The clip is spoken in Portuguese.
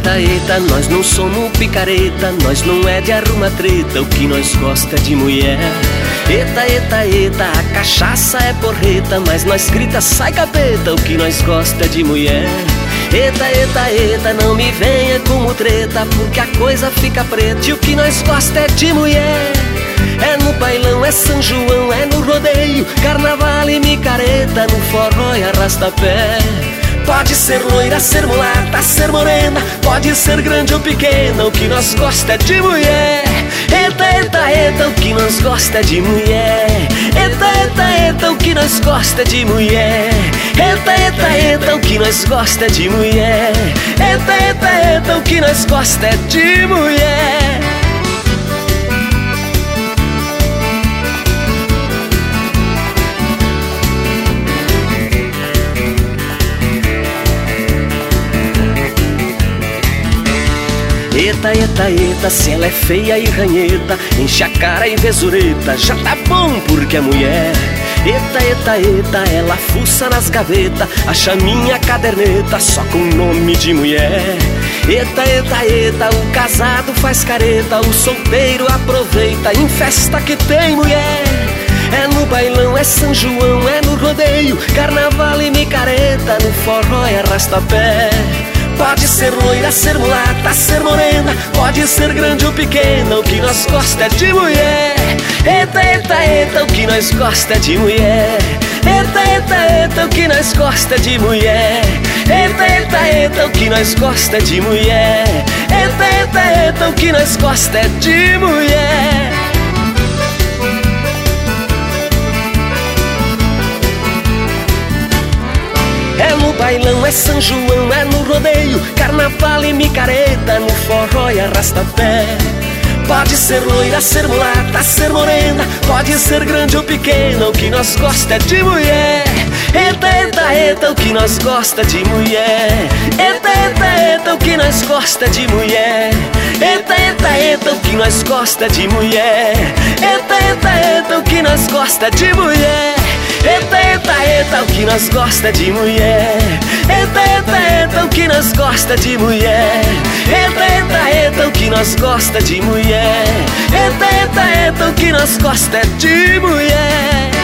Eita, eita, nós não somos picareta, nós não é de arruma treta, o que nós gosta é de mulher. Eita, eita, eita, a cachaça é porreta, mas nós grita sai capeta, o que nós gosta é de mulher. Eita, eita, eita, não me venha como treta, porque a coisa fica preta e o que nós gosta é de mulher. É no bailão, é São João, é no rodeio, carnaval e micareta, no forró e arrasta-pé. Pode ser loira, ser mulata, ser morena, pode ser grande ou pequena, o que nós gosta é de mulher. Eita, eita, eita, o que nós gosta é de mulher. Eita, eita, eita, o que nós gosta é de mulher. Eita, eita, eita, o que nós gosta é de mulher. Eita, eita, eita, o que nós gosta é de mulher. Eita, eita, eita, se ela é feia e ranheta, enche a cara e vesureta, já tá bom porque é mulher. Eita, eita, eita, ela fuça nas gavetas, acha minha caderneta só com nome de mulher. Eita, eita, eita, o casado faz careta, o solteiro aproveita em festa que tem mulher. É no bailão, é São João, é no rodeio, carnaval e micareta, no forró e arrasta-pé. Pode ser loira, ser mulata, ser morena, pode ser grande ou pequena, o que nós gosta é de mulher. Eita, eita, eita, o que nós gosta é de mulher. Eita, eita, eita, o que nós gosta é de mulher. Eita, eita, eita, o que nós gosta é de mulher. Eita, eita, eita, o que nós gosta é de mulher. É no bailão, é São João, é no rodeio, carnaval e micareta, no forró e arrasta-pé. Pode ser loira, ser mulata, ser morena, pode ser grande ou pequena, o que nós gosta é de mulher. Eita, eita, eita, o que nós gosta é de mulher. Eita, eita, eita, o que nós gosta é de mulher. Eita, eita, eita, o que nós gosta é de mulher. Eita, eita, eita, o que nós gosta é de mulher. Eita, eita, eita, o que nós gosta é de mulher. Eita, eita, eita, o que nós gosta é de mulher. Eita, eita, eita, o que nós gosta é de mulher. Eita, eita, eita, o que nós gosta é de mulher.